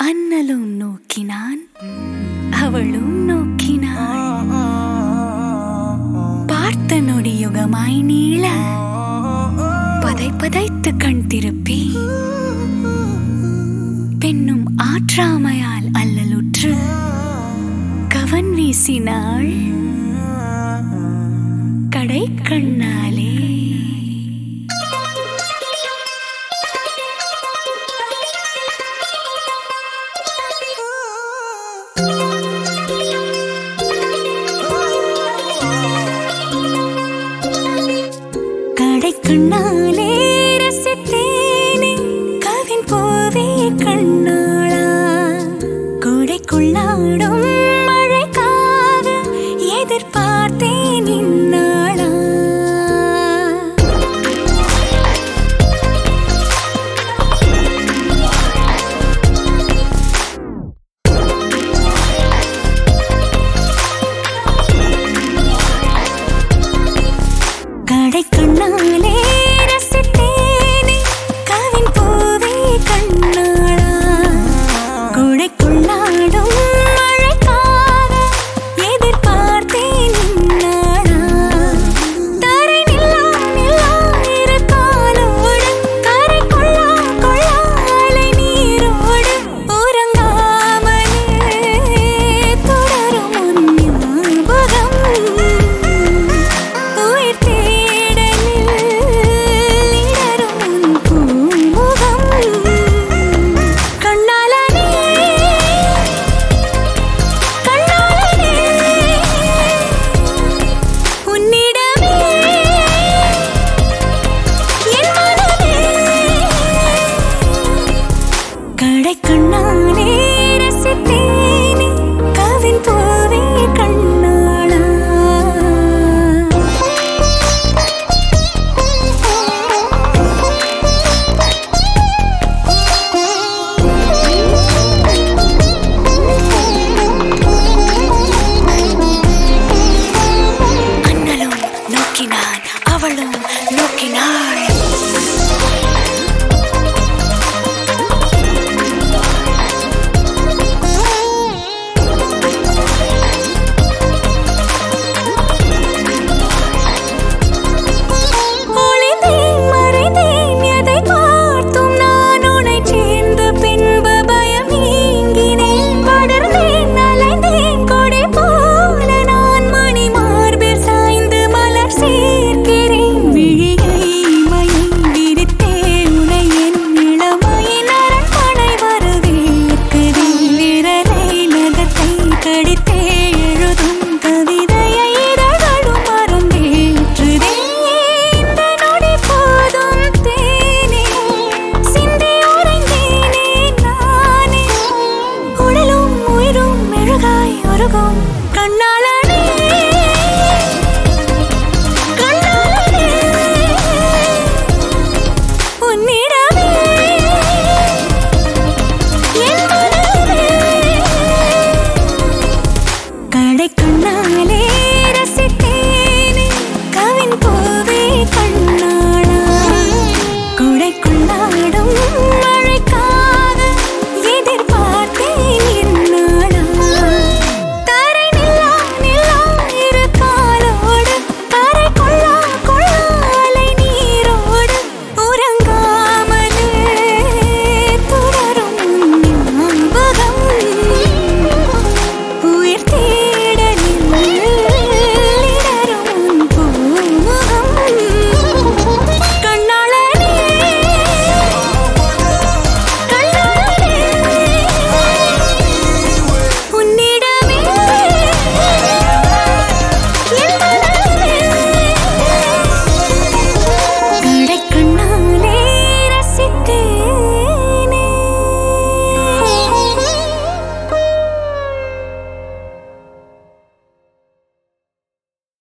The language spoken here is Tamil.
அண்ணலும் நோக்கினான், அவளும் நோக்கினாள். பார்த்த நொடி யுகமாய் நீள பதைத்து கண் திருப்பி பெண்ணும் ஆற்றாமையால் அல்லலுற்று கவன் வீசினாள் கடை கண்ணாலே. கடை கண்ணாலே ரசித்தேனே கவின் போவே கண்ணாளா, கூடைக்குள்ளாடும் மழைக்காக எதிர்பார்த்தேன் இந்நாளா. கடை கண்ணாலே ரசித்தேனே கவின் போவே கண்ணாளா, கூடைக்குள்ளாடும் மழைக்காக எதிர்பார்த்தேன் இந்நாளா. தரை நில்லா இரு காலோடு கரை கொள்ளா அலை நீரோடு உறங்காமலே தொடரும் உன் ஞாபகம். உயிர் தேடலில் இடரும் உன் பூமுகம். கண்ணாலனே கண்ணாலனே உன்னிடமே என் மனமே. கடை கண்ணாலே ரசித்தேனே கவின் போ